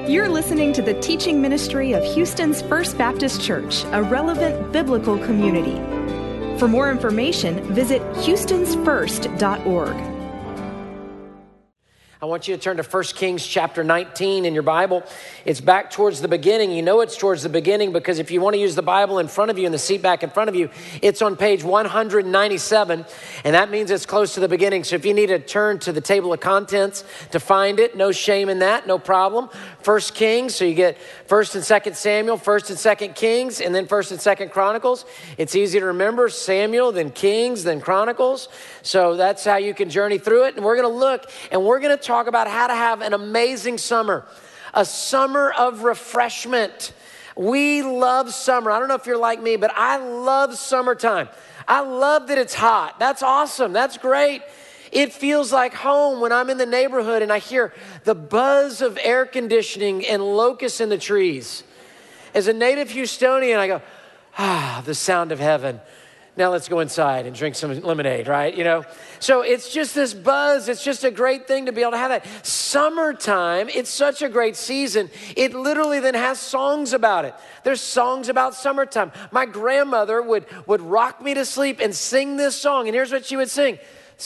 You're listening to the teaching ministry of Houston's First Baptist Church, a relevant biblical community. For more information, visit houstonsfirst.org. I want you to turn to 1 Kings chapter 19 in your Bible. It's back towards the beginning. You know it's towards the beginning because if you want to use the Bible in front of you, in the seat back in front of you, it's on page 197, and that means it's close to the beginning. So if you need to turn to the table of contents to find it, no shame in that, no problem. 1 Kings, so you get 1st and 2nd Samuel, 1st and 2nd Kings, and then 1st and 2nd Chronicles. It's easy to remember, Samuel, then Kings, then Chronicles. So that's how you can journey through it. And we're going to look, and we're going to talk about how to have an amazing summer, a summer of refreshment. We love summer. I don't know if you're like me, but I love summertime. I love that it's hot. That's awesome. That's great. It feels like home when I'm in the neighborhood and I hear the buzz of air conditioning and locusts in the trees. As a native Houstonian, I go, the sound of heaven. Now let's go inside and drink some lemonade, right? You know? So it's just this buzz. It's just a great thing to be able to have that. Summertime, it's such a great season. It literally then has songs about it. There's songs about summertime. My grandmother would rock me to sleep and sing this song. And here's what she would sing.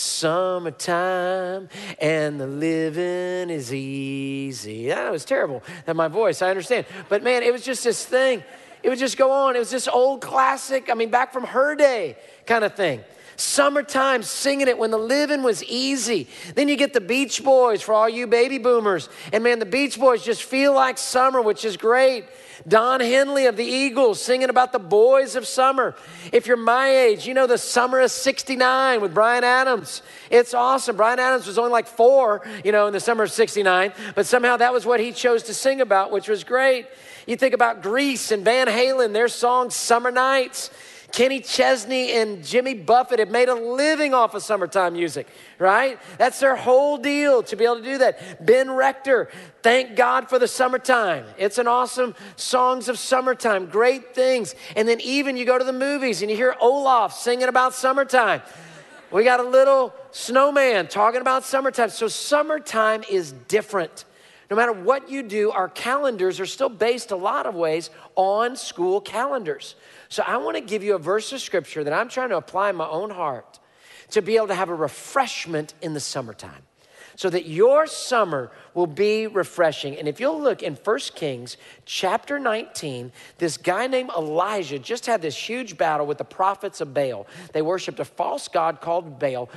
Summertime and the living is easy. That was terrible. That my voice, I understand. But man, it was just this thing. It would just go on. It was this old classic, back from her day kind of thing. Summertime, singing it when the living was easy. Then you get the Beach Boys for all you baby boomers. And man, the Beach Boys just feel like summer, which is great. Don Henley of the Eagles singing about the boys of summer. If you're my age, you know the Summer of 69 with Bryan Adams. It's awesome. Bryan Adams was only like 4, in the summer of 69. But somehow that was what he chose to sing about, which was great. You think about Grease and Van Halen, their song Summer Nights. Kenny Chesney and Jimmy Buffett have made a living off of summertime music, right? That's their whole deal to be able to do that. Ben Rector, thank God for the summertime. It's an awesome songs of summertime, great things. And then even you go to the movies and you hear Olaf singing about summertime. We got a little snowman talking about summertime. So summertime is different. No matter what you do, our calendars are still based a lot of ways on school calendars. So I want to give you a verse of scripture that I'm trying to apply in my own heart to be able to have a refreshment in the summertime so that your summer will be refreshing. And if you'll look in 1 Kings chapter 19, this guy named Elijah just had this huge battle with the prophets of Baal. They worshiped a false god called Baal,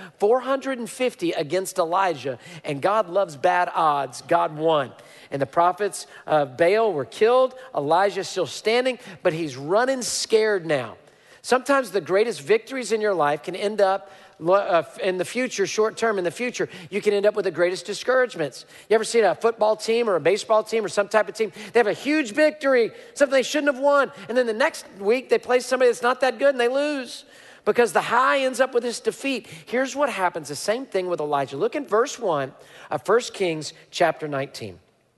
450 against Elijah, and God loves bad odds. God won. And the prophets of Baal were killed. Elijah's still standing, but he's running scared now. Sometimes the greatest victories in your life can end up in the future, short term in the future, you can end up with the greatest discouragements. You ever seen a football team or a baseball team or some type of team? They have a huge victory, something they shouldn't have won. And then the next week they play somebody that's not that good and they lose because the high ends up with this defeat. Here's what happens. The same thing with Elijah. Look in verse 1 of 1 Kings chapter 19.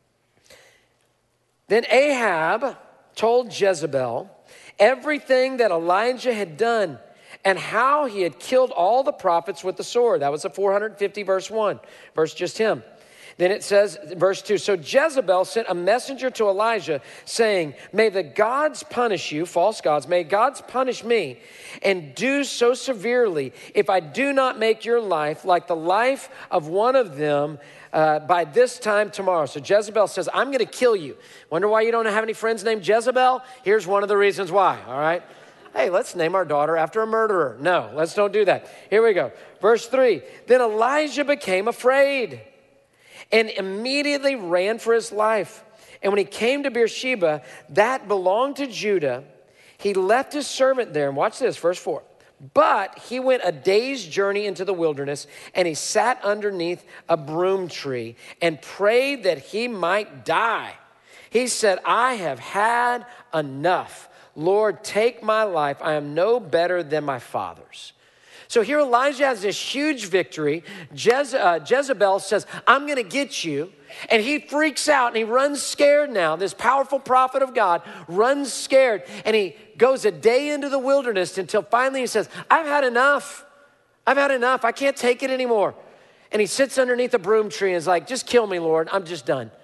Then Ahab told Jezebel everything that Elijah had done and how he had killed all the prophets with the sword. That was the 450, verse 1, verse just him. Then it says, verse 2, so Jezebel sent a messenger to Elijah saying, may the gods punish you, false gods, may gods punish me and do so severely if I do not make your life like the life of one of them by this time tomorrow. So Jezebel says, I'm going to kill you. Wonder why you don't have any friends named Jezebel? Here's one of the reasons why, all right? Hey, let's name our daughter after a murderer. No, let's don't do that. Here we go. Verse 3, then Elijah became afraid and immediately ran for his life. And when he came to Beersheba, that belonged to Judah, he left his servant there. And watch this, verse 4. But he went a day's journey into the wilderness, and he sat underneath a broom tree and prayed that he might die. He said, I have had enough. Lord, take my life. I am no better than my fathers. So here Elijah has this huge victory. Jezebel says, I'm going to get you. And he freaks out and he runs scared now. This powerful prophet of God runs scared. And he goes a day into the wilderness until finally he says, I've had enough. I've had enough. I can't take it anymore. And he sits underneath a broom tree and is like, just kill me, Lord. I'm just done.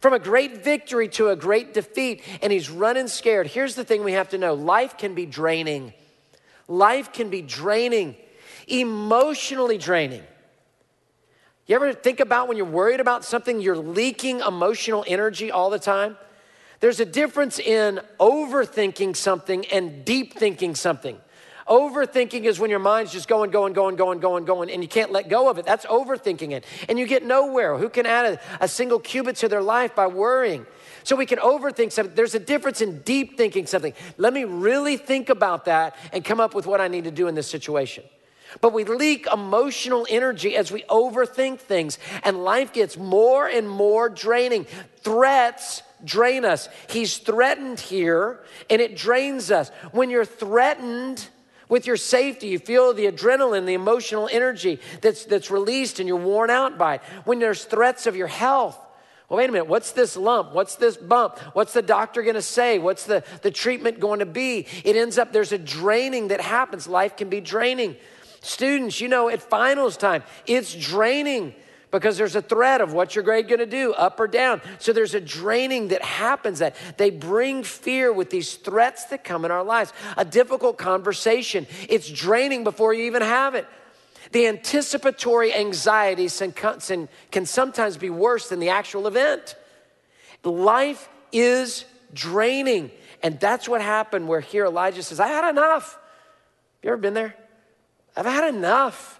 From a great victory to a great defeat, and he's running scared. Here's the thing we have to know. Life can be draining. Life can be draining, emotionally draining. You ever think about when you're worried about something, you're leaking emotional energy all the time? There's a difference in overthinking something and deep thinking something. Overthinking is when your mind's just going, and you can't let go of it. That's overthinking it. And you get nowhere. Who can add a single cubit to their life by worrying? So we can overthink something. There's a difference in deep thinking something. Let me really think about that and come up with what I need to do in this situation. But we leak emotional energy as we overthink things, and life gets more and more draining. Threats drain us. He's threatened here, and it drains us. When you're threatened with your safety, you feel the adrenaline, the emotional energy that's released, and you're worn out by it. When there's threats of your health, well, wait a minute, what's this lump? What's this bump? What's the doctor going to say? What's the treatment going to be? It ends up, there's a draining that happens. Life can be draining. Students, you know, at finals time, it's draining because there's a threat of what's your grade going to do, up or down. So there's a draining that happens, that they bring fear with these threats that come in our lives. A difficult conversation, it's draining before you even have it. The anticipatory anxieties can sometimes be worse than the actual event. Life is draining. And that's what happened where here Elijah says, I had enough. You ever been there? I've had enough.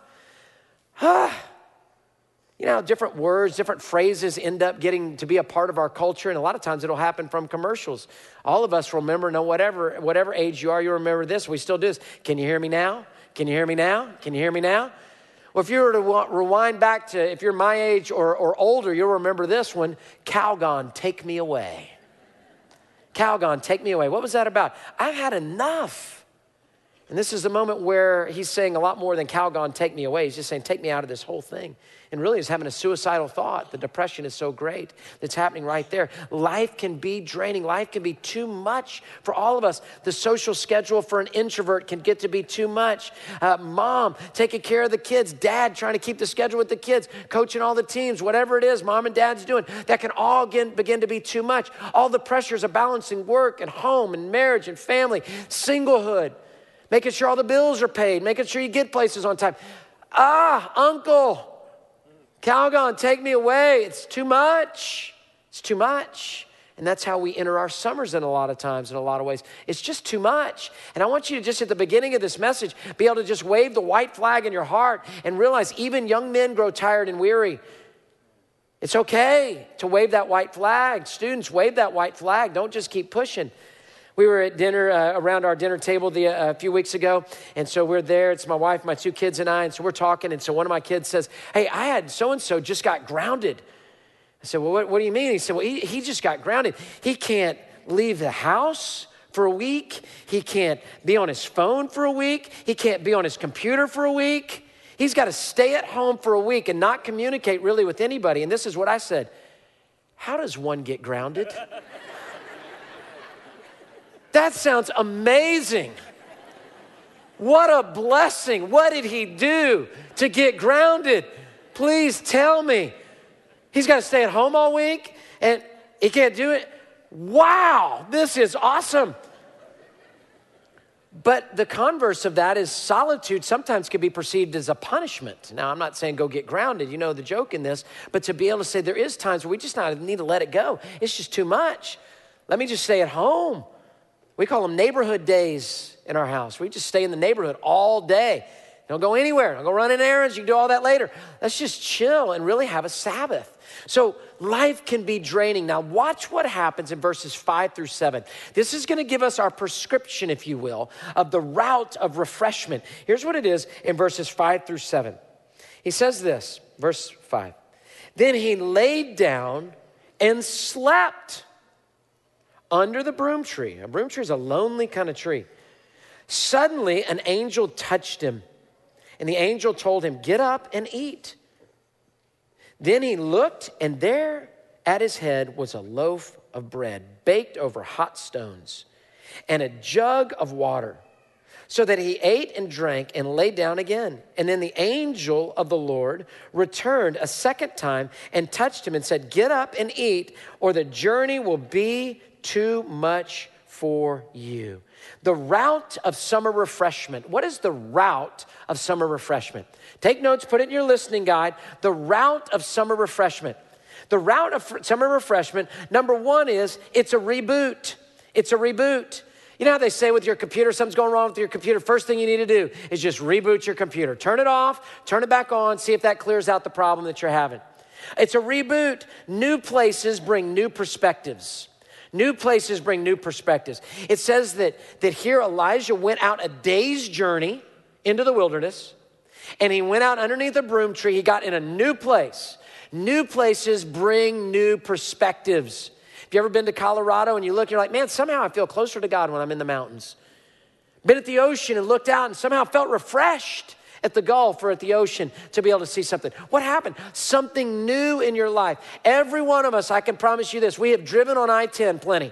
You know, different words, different phrases end up getting to be a part of our culture, and a lot of times it'll happen from commercials. All of us remember, whatever age you are, you remember this. We still do this. Can you hear me now? Can you hear me now? Can you hear me now? Well, if you were to rewind back to, if you're my age or older, you'll remember this one. Calgon, take me away. Calgon, take me away. What was that about? I've had enough. And this is the moment where he's saying a lot more than Calgon, take me away. He's just saying, take me out of this whole thing. And really he's having a suicidal thought. The depression is so great that's happening right there. Life can be draining. Life can be too much for all of us. The social schedule for an introvert can get to be too much. Mom taking care of the kids. Dad trying to keep the schedule with the kids. Coaching all the teams. Whatever it is mom and dad's doing. That can all begin to be too much. All the pressures of balancing work and home and marriage and family. Singlehood. Making sure all the bills are paid, making sure you get places on time. Uncle, Calgon, take me away. It's too much. It's too much. And that's how we enter our summers in a lot of times, in a lot of ways. It's just too much. And I want you to just at the beginning of this message, be able to just wave the white flag in your heart and realize even young men grow tired and weary. It's okay to wave that white flag. Students, wave that white flag. Don't just keep pushing. We were at dinner, around our dinner table a few weeks ago, and so we're there. It's my wife, my two kids, and I, and so we're talking, and so one of my kids says, hey, I had so-and-so just got grounded. I said, well, what do you mean? He said, well, he just got grounded. He can't leave the house for a week. He can't be on his phone for a week. He can't be on his computer for a week. He's got to stay at home for a week and not communicate really with anybody. And this is what I said, how does one get grounded? That sounds amazing. What a blessing. What did he do to get grounded? Please tell me. He's got to stay at home all week and he can't do it? Wow, this is awesome. But the converse of that is solitude sometimes can be perceived as a punishment. Now, I'm not saying go get grounded. You know the joke in this. But to be able to say there is times where we just need to let it go. It's just too much. Let me just stay at home. We call them neighborhood days in our house. We just stay in the neighborhood all day. Don't go anywhere. Don't go running errands. You can do all that later. Let's just chill and really have a Sabbath. So life can be draining. Now watch what happens in verses 5 through 7. This is going to give us our prescription, if you will, of the route of refreshment. Here's what it is in verses 5 through 7. He says this, verse 5. Then he laid down and slept under the broom tree. A broom tree is a lonely kind of tree. Suddenly, an angel touched him, and the angel told him, get up and eat. Then he looked, and there at his head was a loaf of bread baked over hot stones and a jug of water. so that he ate and drank and lay down again. And then the angel of the Lord returned a second time and touched him and said, get up and eat, or the journey will be too much for you. The route of summer refreshment. What is the route of summer refreshment? Take notes, put it in your listening guide. The route of summer refreshment. The route of summer refreshment, number one is it's a reboot. It's a reboot. You know how they say with your computer, something's going wrong with your computer, first thing you need to do is just reboot your computer. Turn it off, turn it back on, see if that clears out the problem that you're having. It's a reboot. New places bring new perspectives. New places bring new perspectives. It says that here Elijah went out a day's journey into the wilderness, and he went out underneath a broom tree. He got in a new place. New places bring new perspectives. Have you ever been to Colorado and you look, you're like, man, somehow I feel closer to God when I'm in the mountains. Been at the ocean and looked out and somehow felt refreshed at the Gulf or at the ocean to be able to see something. What happened? Something new in your life. Every one of us, I can promise you this, we have driven on I-10 plenty.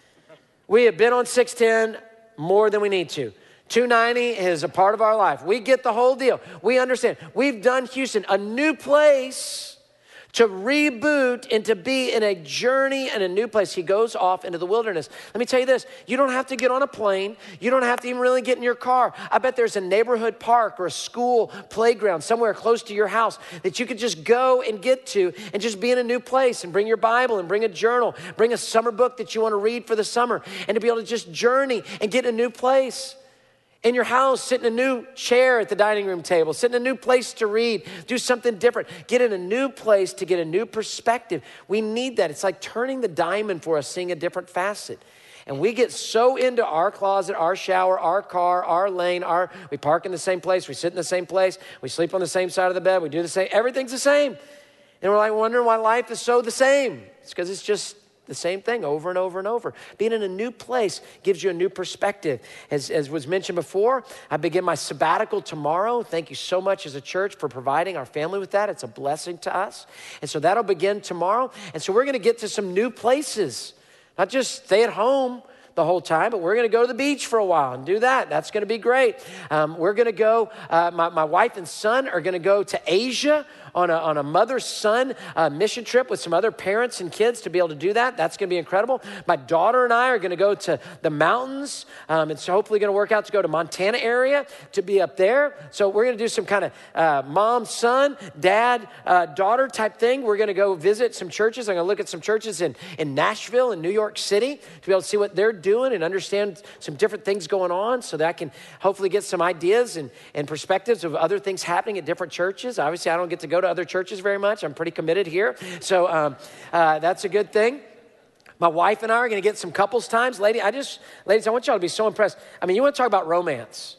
We have been on 610 more than we need to. 290 is a part of our life. We get the whole deal. We understand. We've done Houston, a new place to reboot and to be in a journey and a new place. He goes off into the wilderness. Let me tell you this, you don't have to get on a plane. You don't have to even really get in your car. I bet there's a neighborhood park or a school playground somewhere close to your house that you could just go and get to and just be in a new place and bring your Bible and bring a journal, bring a summer book that you want to read for the summer, and to be able to just journey and get in a new place. In your house, sit in a new chair at the dining room table, sit in a new place to read, do something different, get in a new place to get a new perspective. We need that. It's like turning the diamond for us, seeing a different facet. And we get so into our closet, our shower, our car, our lane, we park in the same place, we sit in the same place, we sleep on the same side of the bed, we do the same, everything's the same. And we're like wondering why life is so the same. It's because it's just the same thing over and over and over. Being in a new place gives you a new perspective. As was mentioned before, I begin my sabbatical tomorrow. Thank you so much as a church for providing our family with that. It's a blessing to us. And so that'll begin tomorrow. And so we're going to get to some new places. Not just stay at home the whole time, but we're going to go to the beach for a while and do that. That's going to be great. We're going to go, my wife and son are going to go to Asia on a mother-son mission trip with some other parents and kids to be able to do that. That's going to be incredible. My daughter and I are going to go to the mountains. It's hopefully going to work out to go to Montana area to be up there. So we're going to do some kind of mom, son, dad, daughter type thing. We're going to go visit some churches. I'm going to look at some churches in Nashville and New York City to be able to see what they're doing and understand some different things going on so that I can hopefully get some ideas and perspectives of other things happening at different churches. Obviously, I don't get to go to other churches very much. I'm pretty committed here. So that's a good thing. My wife and I are going to get some couples times. Ladies, I want y'all to be so impressed. I mean, you want to talk about romance.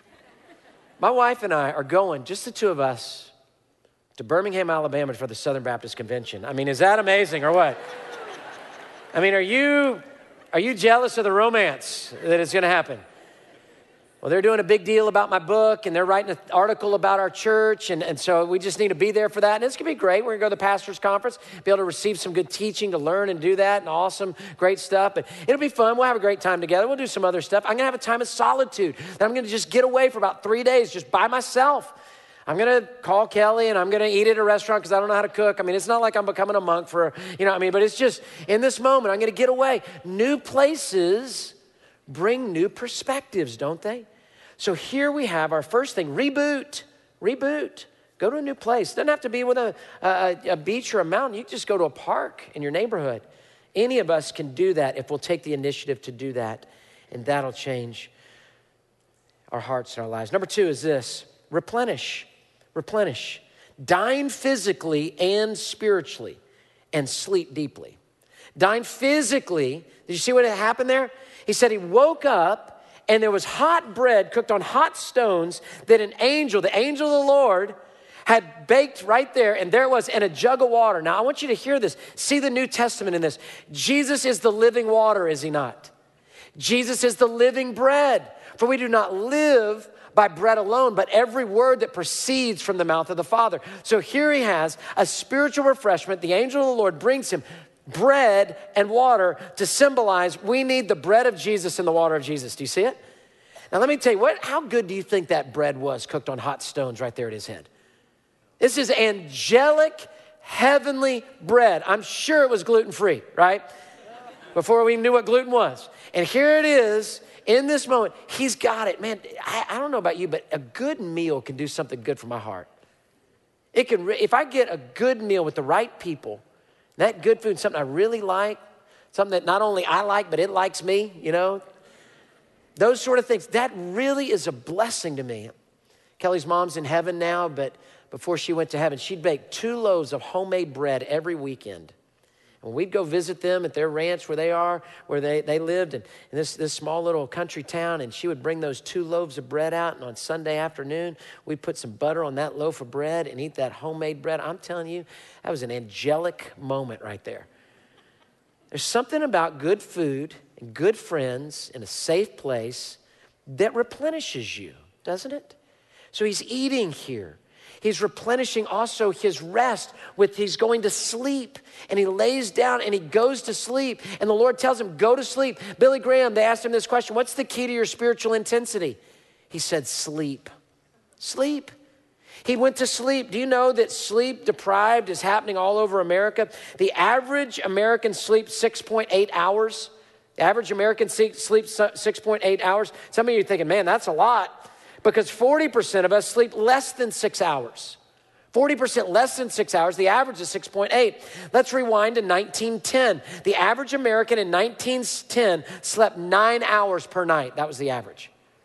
My wife and I are going, just the two of us, to Birmingham, Alabama for the Southern Baptist Convention. I mean, is that amazing or what? I mean, are you jealous of the romance that is going to happen? Well, they're doing a big deal about my book, and they're writing an article about our church, and so we just need to be there for that. And it's going to be great. We're going to go to the pastor's conference, be able to receive some good teaching, to learn and do that, and awesome, great stuff. But it'll be fun. We'll have a great time together. We'll do some other stuff. I'm going to have a time of solitude. That I'm going to just get away for about 3 days just by myself. I'm going to call Kelly and I'm going to eat at a restaurant because I don't know how to cook. I mean, it's not like I'm becoming a monk but it's just in this moment, I'm going to get away. New places bring new perspectives, don't they? So here we have our first thing, reboot. Go to a new place. It doesn't have to be with a beach or a mountain. You can just go to a park in your neighborhood. Any of us can do that if we'll take the initiative to do that, and that'll change our hearts and our lives. Number 2 is this, replenish. Dine physically and spiritually, and sleep deeply. Dine physically. Did you see what happened there? He said he woke up and there was hot bread cooked on hot stones that the angel of the Lord, had baked right there, and there it was, in a jug of water. Now, I want you to hear this. See the New Testament in this. Jesus is the living water, is he not? Jesus is the living bread. For we do not live by bread alone, but every word that proceeds from the mouth of the Father. So here he has a spiritual refreshment. The angel of the Lord brings him bread and water to symbolize we need the bread of Jesus and the water of Jesus. Do you see it? Now, let me tell you, how good do you think that bread was cooked on hot stones right there at his head? This is angelic, heavenly bread. I'm sure it was gluten-free, right? Before we knew what gluten was. And here it is in this moment. He's got it. Man, I don't know about you, but a good meal can do something good for my heart. It can, if I get a good meal with the right people, that good food, something I really like, something that not only I like, but it likes me, you know, those sort of things, that really is a blessing to me. Kelly's mom's in heaven now, but before she went to heaven, she'd bake 2 loaves of homemade bread every weekend. And we'd go visit them at their ranch where they lived in this small little country town, and she would bring those 2 loaves of bread out, and on Sunday afternoon, we'd put some butter on that loaf of bread and eat that homemade bread. I'm telling you, that was an angelic moment right there. There's something about good food and good friends in a safe place that replenishes you, doesn't it? So he's eating here. He's replenishing also his rest with he's going to sleep, and he lays down and he goes to sleep, and the Lord tells him, go to sleep. Billy Graham, they asked him this question, what's the key to your spiritual intensity? He said, sleep. Sleep. He went to sleep. Do you know that sleep deprived is happening all over America? The average American sleeps 6.8 hours. The average American sleeps 6.8 hours. Some of you are thinking, man, that's a lot. Because 40% of us sleep less than 6 hours. 40% less than 6 hours. The average is 6.8. Let's rewind to 1910. The average American in 1910 slept 9 hours per night. That was the average.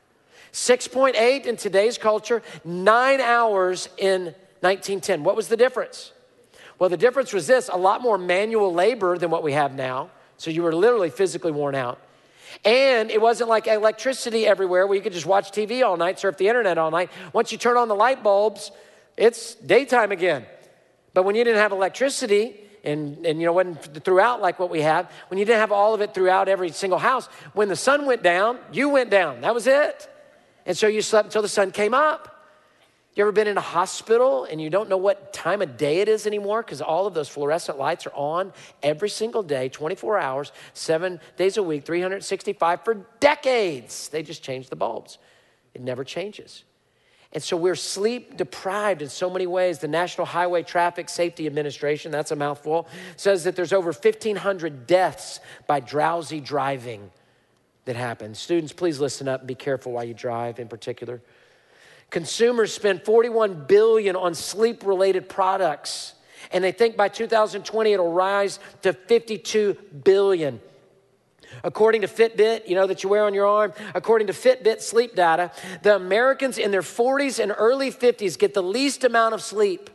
6.8 in today's culture, 9 hours in 1910. What was the difference? Well, the difference was this, a lot more manual labor than what we have now. So you were literally physically worn out. And it wasn't like electricity everywhere where you could just watch TV all night, surf the internet all night. Once you turn on the light bulbs, it's daytime again. But when you didn't have electricity and you know, wasn't throughout like what we have, when you didn't have all of it throughout every single house, when the sun went down, you went down. That was it. And so you slept until the sun came up. You ever been in a hospital and you don't know what time of day it is anymore because all of those fluorescent lights are on every single day, 24 hours, 7 days a week, 365 for decades. They just change the bulbs. It never changes. And so we're sleep deprived in so many ways. The National Highway Traffic Safety Administration, that's a mouthful, says that there's over 1,500 deaths by drowsy driving that happen. Students, please listen up and be careful while you drive in particular. Consumers spend $41 billion on sleep-related products, and they think by 2020 it'll rise to $52 billion. According to Fitbit, you know, that you wear on your arm, according to Fitbit sleep data, the Americans in their 40s and early 50s get the least amount of sleep.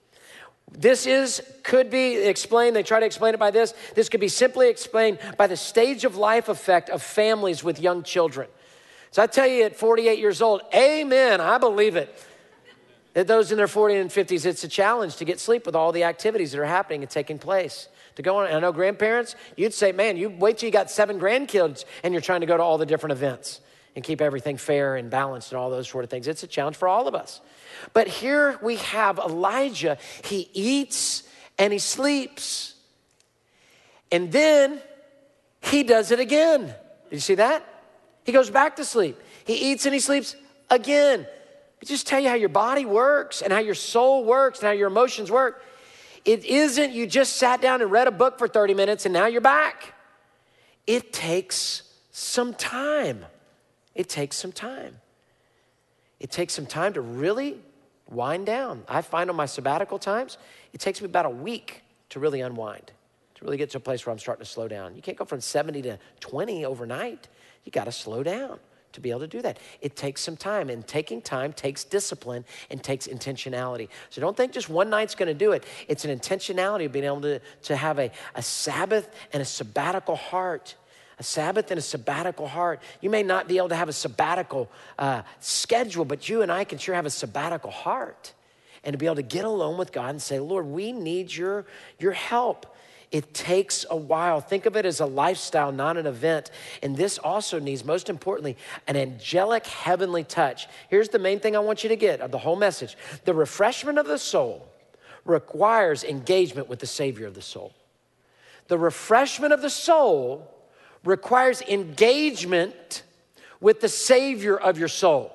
Could be explained, they try to explain it by this. This could be simply explained by the stage of life effect of families with young children. So I tell you at 48 years old, amen, I believe it. That those in their 40s and 50s, it's a challenge to get sleep with all the activities that are happening and taking place. To go on, and I know grandparents, you'd say, man, you wait till you got 7 grandkids and you're trying to go to all the different events and keep everything fair and balanced and all those sort of things. It's a challenge for all of us. But here we have Elijah. He eats and he sleeps. And then he does it again. Did you see that? He goes back to sleep. He eats and he sleeps again. It just tell you how your body works and how your soul works and how your emotions work. It isn't you just sat down and read a book for 30 minutes and now you're back. It takes some time. It takes some time. It takes some time to really wind down. I find on my sabbatical times, it takes me about a week to really unwind, to really get to a place where I'm starting to slow down. You can't go from 70 to 20 overnight. You got to slow down to be able to do that. It takes some time, and taking time takes discipline and takes intentionality. So don't think just one night's going to do it. It's an intentionality of being able to have a Sabbath and a sabbatical heart. A Sabbath and a sabbatical heart. You may not be able to have a sabbatical schedule, but you and I can sure have a sabbatical heart. And to be able to get alone with God and say, Lord, we need your help. It takes a while. Think of it as a lifestyle, not an event. And this also needs, most importantly, an angelic heavenly touch. Here's the main thing I want you to get of the whole message. The refreshment of the soul requires engagement with the Savior of the soul. The refreshment of the soul requires engagement with the Savior of your soul.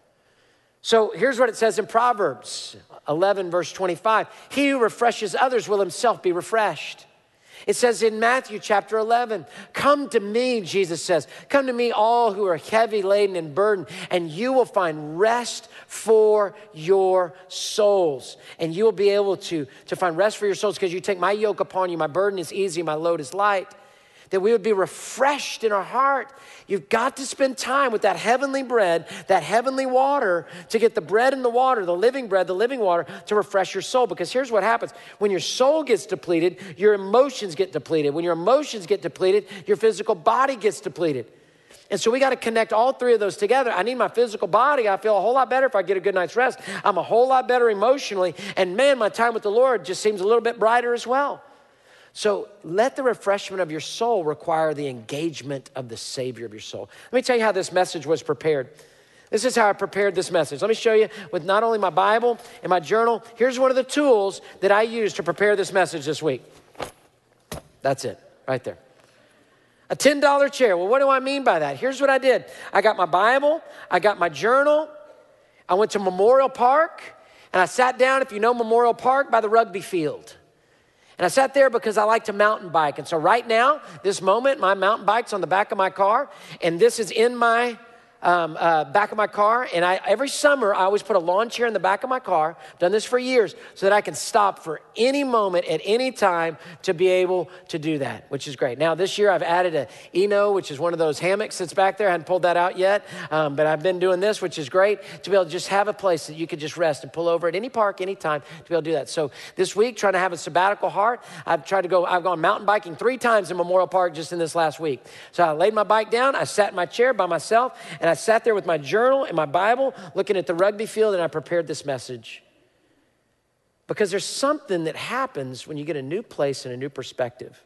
So here's what it says in Proverbs 11, verse 25. He who refreshes others will himself be refreshed. It says in Matthew chapter 11, come to me, Jesus says, come to me all who are heavy laden and burdened, and you will find rest for your souls. And you will be able to find rest for your souls because you take my yoke upon you. My burden is easy, my load is light. That we would be refreshed in our heart. You've got to spend time with that heavenly bread, that heavenly water, to get the bread and the water, the living bread, the living water, to refresh your soul. Because here's what happens. When your soul gets depleted, your emotions get depleted. When your emotions get depleted, your physical body gets depleted. And so we got to connect all three of those together. I need my physical body. I feel a whole lot better if I get a good night's rest. I'm a whole lot better emotionally. And man, my time with the Lord just seems a little bit brighter as well. So let the refreshment of your soul require the engagement of the Savior of your soul. Let me tell you how this message was prepared. This is how I prepared this message. Let me show you with not only my Bible and my journal. Here's one of the tools that I used to prepare this message this week. That's it, right there. A $10 chair. Well, what do I mean by that? Here's what I did. I got my Bible. I got my journal. I went to Memorial Park, and I sat down, if you know Memorial Park, by the rugby field. And I sat there because I like to mountain bike. And so right now, this moment, my mountain bike's on the back of my car. And this is in my back of my car. And every summer, I always put a lawn chair in the back of my car. I've done this for years so that I can stop for any moment at any time to be able to do that, which is great. Now, this year, I've added a Eno, which is one of those hammocks that's back there. I hadn't pulled that out yet. But I've been doing this, which is great, to be able to just have a place that you could just rest and pull over at any park, anytime, to be able to do that. So this week, trying to have a sabbatical heart, I've gone mountain biking 3 times in Memorial Park just in this last week. So I laid my bike down, I sat in my chair by myself, and I sat there with my journal and my Bible, looking at the rugby field, and I prepared this message. Because there's something that happens when you get a new place and a new perspective.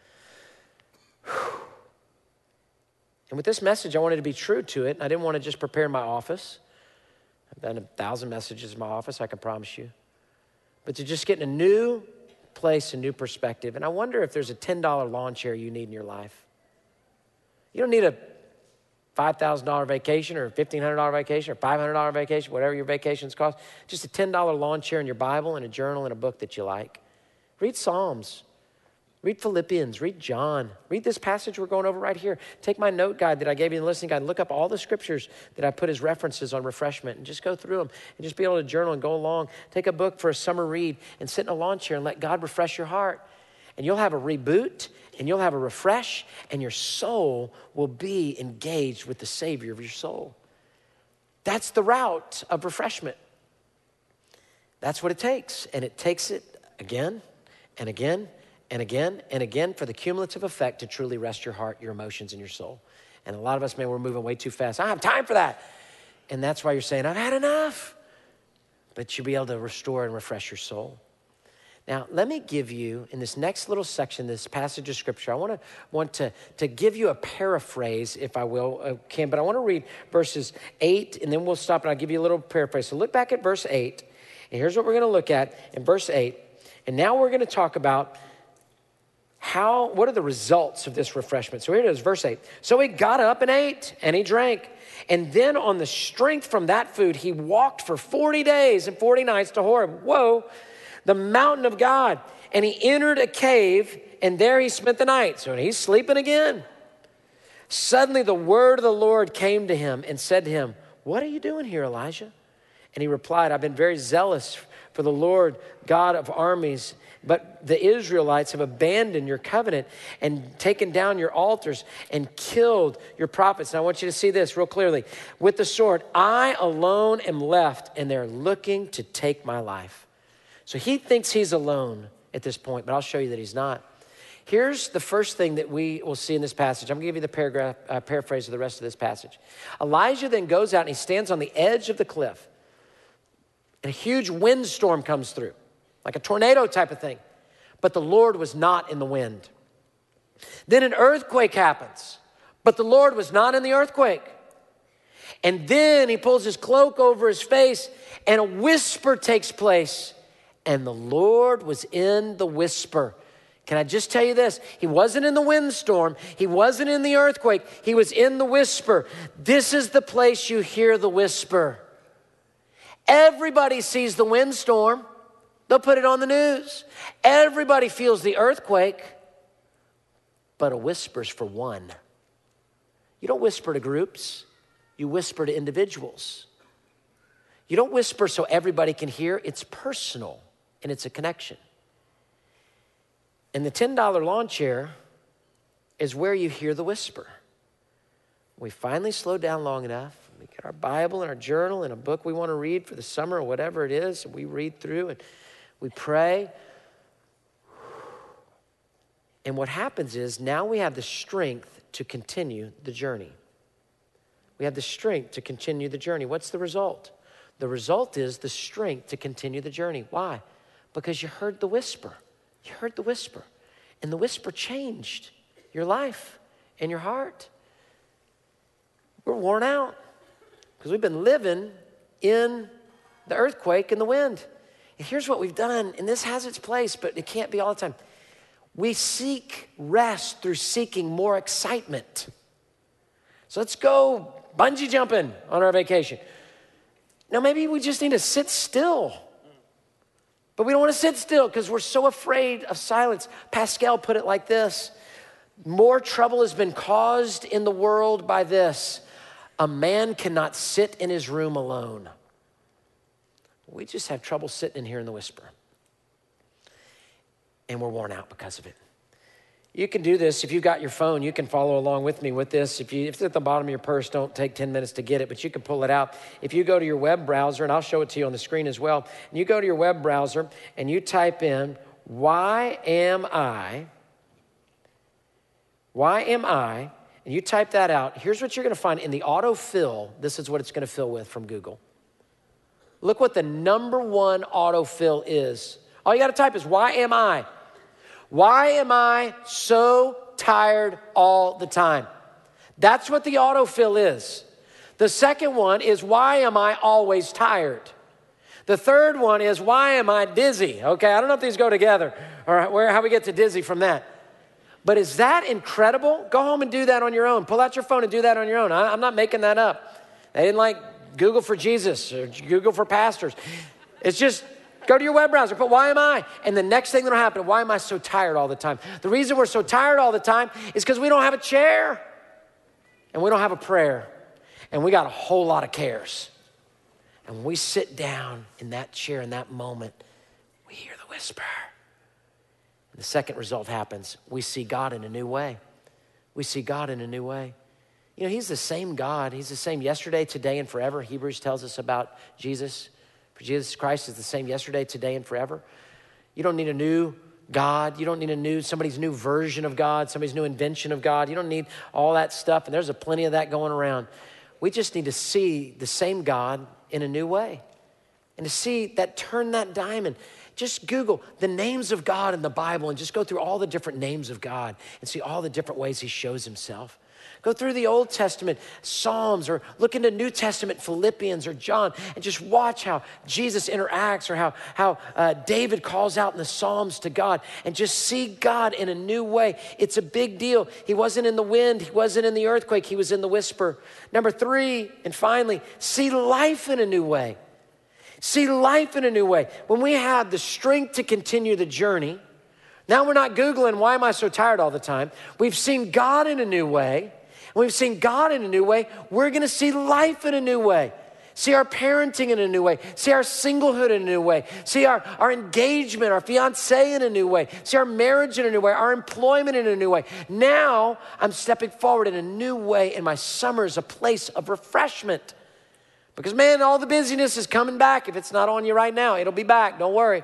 And with this message, I wanted to be true to it. I didn't want to just prepare in my office. I've done 1,000 messages in my office, I can promise you. But to just get in a new place, a new perspective. And I wonder if there's a $10 lawn chair you need in your life. You don't need a $5,000 vacation or a $1,500 vacation or $500 vacation, whatever your vacations cost. Just a $10 lawn chair and your Bible and a journal and a book that you like. Read Psalms. Read Philippians. Read John. Read this passage we're going over right here. Take my note guide that I gave you in the listening guide and look up all the scriptures that I put as references on refreshment and just go through them and just be able to journal and go along. Take a book for a summer read and sit in a lawn chair and let God refresh your heart. And you'll have a reboot, and you'll have a refresh, and your soul will be engaged with the Savior of your soul. That's the route of refreshment. That's what it takes. And it takes it again and again and again and again for the cumulative effect to truly rest your heart, your emotions, and your soul. And a lot of us, man, we're moving way too fast. I don't have time for that. And that's why you're saying, I've had enough. But you'll be able to restore and refresh your soul. Now, let me give you, in this next little section, this passage of Scripture, I want to give you a paraphrase, if I will, but I want to read verses 8, and then we'll stop, and I'll give you a little paraphrase. So look back at verse 8, and here's what we're going to look at in verse 8. And now we're going to talk about what are the results of this refreshment. So here it is, verse 8. So he got up and ate, and he drank. And then on the strength from that food, he walked for 40 days and 40 nights to Horeb. Whoa. The mountain of God. And he entered a cave, and there he spent the night. So he's sleeping again. Suddenly the word of the Lord came to him and said to him, what are you doing here, Elijah? And he replied, I've been very zealous for the Lord God of armies, but the Israelites have abandoned your covenant and taken down your altars and killed your prophets. And I want you to see this real clearly. With the sword, I alone am left, and they're looking to take my life. So he thinks he's alone at this point, but I'll show you that he's not. Here's the first thing that we will see in this passage. I'm going to give you the paraphrase of the rest of this passage. Elijah then goes out and he stands on the edge of the cliff. And a huge windstorm comes through, like a tornado type of thing. But the Lord was not in the wind. Then an earthquake happens, but the Lord was not in the earthquake. And then he pulls his cloak over his face, and a whisper takes place. And the Lord was in the whisper. Can I just tell you this? He wasn't in the windstorm. He wasn't in the earthquake. He was in the whisper. This is the place you hear the whisper. Everybody sees the windstorm. They'll put it on the news. Everybody feels the earthquake, but a whisper's for one. You don't whisper to groups. You whisper to individuals. You don't whisper so everybody can hear. It's personal, and it's a connection. And the $10 lawn chair is where you hear the whisper. We finally slow down long enough. We get our Bible and our journal and a book we want to read for the summer or whatever it is, and we read through and we pray. And what happens is now we have the strength to continue the journey. We have the strength to continue the journey. What's the result? The result is the strength to continue the journey. Why? Because you heard the whisper. You heard the whisper. And the whisper changed your life and your heart. We're worn out because we've been living in the earthquake and the wind. And here's what we've done, and this has its place, but it can't be all the time. We seek rest through seeking more excitement. So let's go bungee jumping on our vacation. Now, maybe we just need to sit still. But we don't want to sit still because we're so afraid of silence. Pascal put it like this: more trouble has been caused in the world by this. A man cannot sit in his room alone. We just have trouble sitting in here in the whisper. And we're worn out because of it. You can do this. If you've got your phone, you can follow along with me with this. If it's at the bottom of your purse, don't take 10 minutes to get it, but you can pull it out. If you go to your web browser, and I'll show it to you on the screen as well, and you go to your web browser and you type in, why am I, and you type that out, here's what you're going to find in the autofill. This is what it's going to fill with from Google. Look what the number one autofill is. All you got to type is, why am I? Why am I so tired all the time? That's what the autofill is. The second one is, why am I always tired? The third one is, why am I dizzy? Okay, I don't know if these go together or how we get to dizzy from that. But is that incredible? Go home and do that on your own. Pull out your phone and do that on your own. I'm not making that up. They didn't like Google for Jesus or Google for pastors. It's just, go to your web browser, put why am I? And the next thing that'll happen, why am I so tired all the time? The reason we're so tired all the time is because we don't have a chair and we don't have a prayer and we got a whole lot of cares. And when we sit down in that chair in that moment, we hear the whisper. And the second result happens. We see God in a new way. We see God in a new way. You know, he's the same God. He's the same yesterday, today, and forever. Hebrews tells us about Jesus. For Jesus Christ is the same yesterday, today, and forever. You don't need a new God. You don't need somebody's new version of God, somebody's new invention of God. You don't need all that stuff, and there's a plenty of that going around. We just need to see the same God in a new way. And to see that, turn that diamond. Just Google the names of God in the Bible and just go through all the different names of God and see all the different ways he shows himself. Go through the Old Testament, Psalms, or look into New Testament, Philippians or John, and just watch how Jesus interacts or how David calls out in the Psalms to God, and just see God in a new way. It's a big deal. He wasn't in the wind. He wasn't in the earthquake. He was in the whisper. Number 3, and finally, see life in a new way. See life in a new way. When we have the strength to continue the journey, now we're not Googling, why am I so tired all the time? We've seen God in a new way. When we've seen God in a new way, we're going to see life in a new way. See our parenting in a new way. See our singlehood in a new way. See our engagement, our fiancé in a new way. See our marriage in a new way, our employment in a new way. Now I'm stepping forward in a new way, and my summer is a place of refreshment. Because, man, all the busyness is coming back. If it's not on you right now, it'll be back. Don't worry.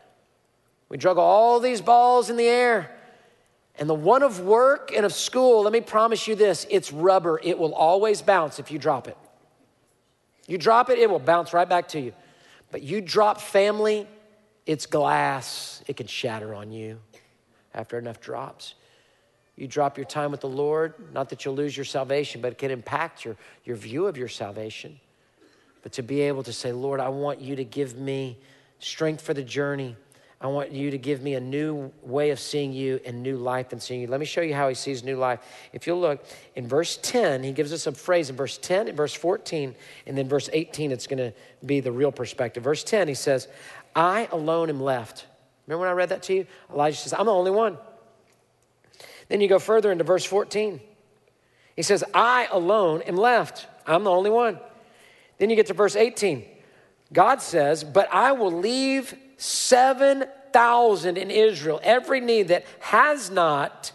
We juggle all these balls in the air. And the one of work and of school, let me promise you this, it's rubber. It will always bounce if you drop it. You drop it, it will bounce right back to you. But you drop family, it's glass. It can shatter on you after enough drops. You drop your time with the Lord, not that you'll lose your salvation, but it can impact your view of your salvation. But to be able to say, Lord, I want you to give me strength for the journey. I want you to give me a new way of seeing you and new life in seeing you. Let me show you how he sees new life. If you'll look in verse 10, he gives us a phrase in verse 10, in verse 14, and then verse 18, it's going to be the real perspective. Verse 10, he says, I alone am left. Remember when I read that to you? Elijah says, I'm the only one. Then you go further into verse 14. He says, I alone am left. I'm the only one. Then you get to verse 18. God says, but I will leave 7,000 in Israel, every knee that has not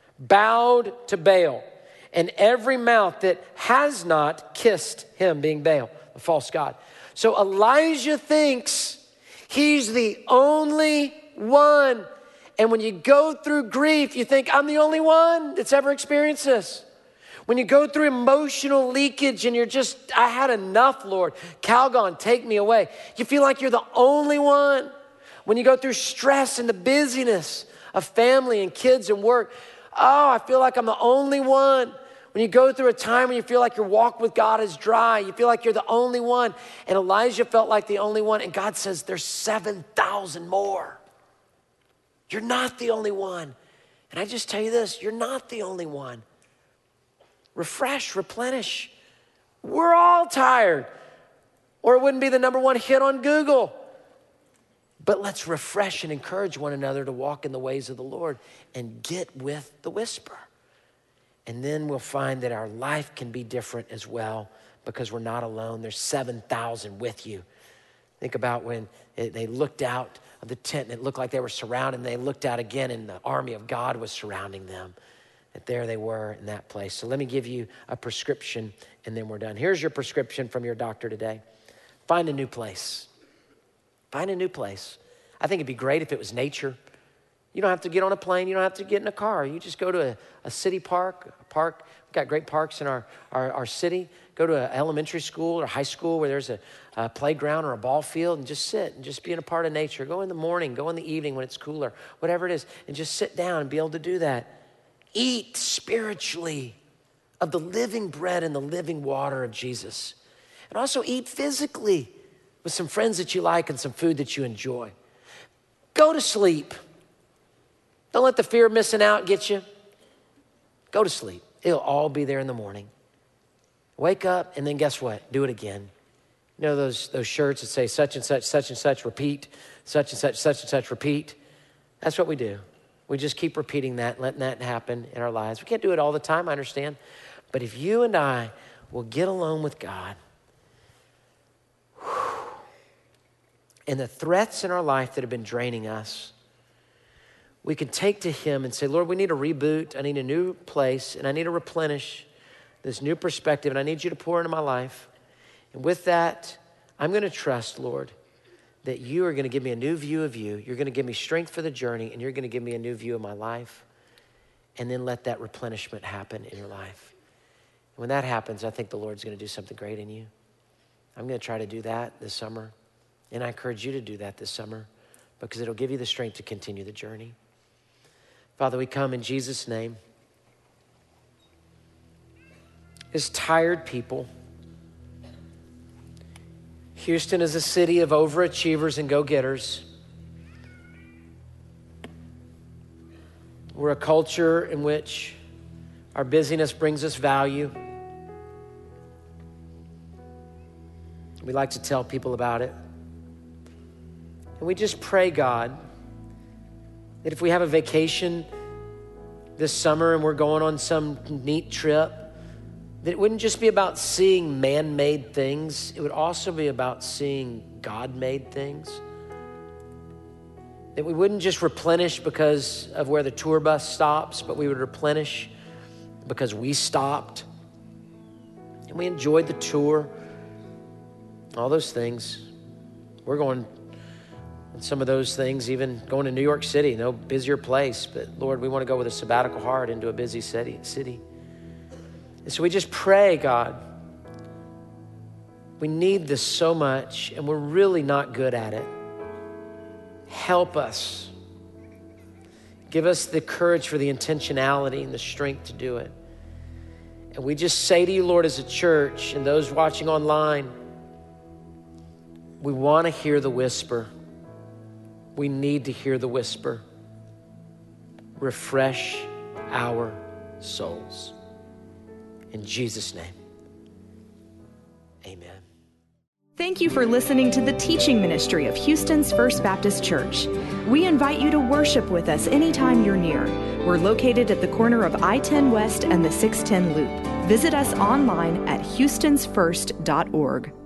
bowed to Baal, and every mouth that has not kissed him, being Baal, the false god. So Elijah thinks he's the only one. And when you go through grief, you think, I'm the only one that's ever experienced this. When you go through emotional leakage and you're just, I had enough, Lord. Calgon, take me away. You feel like you're the only one. When you go through stress and the busyness of family and kids and work, oh, I feel like I'm the only one. When you go through a time when you feel like your walk with God is dry, you feel like you're the only one. And Elijah felt like the only one. And God says, there's 7,000 more. You're not the only one. And I just tell you this, you're not the only one. Refresh, replenish. We're all tired, or it wouldn't be the number one hit on Google. But let's refresh and encourage one another to walk in the ways of the Lord and get with the whisper. And then we'll find that our life can be different as well because we're not alone. There's 7,000 with you. Think about when they looked out of the tent and it looked like they were surrounded, and they looked out again and the army of God was surrounding them. That there they were in that place. So let me give you a prescription and then we're done. Here's your prescription from your doctor today. Find a new place. Find a new place. I think it'd be great if it was nature. You don't have to get on a plane. You don't have to get in a car. You just go to a city park, We've got great parks in our city. Go to an elementary school or high school where there's a playground or a ball field and just sit and just be in a part of nature. Go in the morning, go in the evening when it's cooler, whatever it is, and just sit down and be able to do that. Eat spiritually of the living bread and the living water of Jesus. And also eat physically with some friends that you like and some food that you enjoy. Go to sleep. Don't let the fear of missing out get you. Go to sleep. It'll all be there in the morning. Wake up and then guess what? Do it again. You know those shirts that say such and such, repeat, such and such, repeat? That's what we do. We just keep repeating that, letting that happen in our lives. We can't do it all the time, I understand. But if you and I will get alone with God, and the threats in our life that have been draining us, we can take to him and say, Lord, we need a reboot. I need a new place, and I need to replenish this new perspective, and I need you to pour into my life. And with that, I'm going to trust, Lord, that you are going to give me a new view of you. You're going to give me strength for the journey, and you're going to give me a new view of my life. And then let that replenishment happen in your life. And when that happens, I think the Lord's going to do something great in you. I'm going to try to do that this summer. And I encourage you to do that this summer because it'll give you the strength to continue the journey. Father, we come in Jesus' name. As tired people, Houston is a city of overachievers and go-getters. We're a culture in which our busyness brings us value. We like to tell people about it. And we just pray, God, that if we have a vacation this summer and we're going on some neat trip, that it wouldn't just be about seeing man-made things. It would also be about seeing God-made things. That we wouldn't just replenish because of where the tour bus stops, but we would replenish because we stopped and we enjoyed the tour, all those things. We're going on some of those things, even going to New York City, no busier place, but Lord, we want to go with a sabbatical heart into a busy city. And so we just pray, God, we need this so much and we're really not good at it. Help us. Give us the courage for the intentionality and the strength to do it. And we just say to you, Lord, as a church and those watching online, we want to hear the whisper. We need to hear the whisper. Refresh our souls. In Jesus' name, amen. Thank you for listening to the teaching ministry of Houston's First Baptist Church. We invite you to worship with us anytime you're near. We're located at the corner of I-10 West and the 610 Loop. Visit us online at houstonsfirst.org.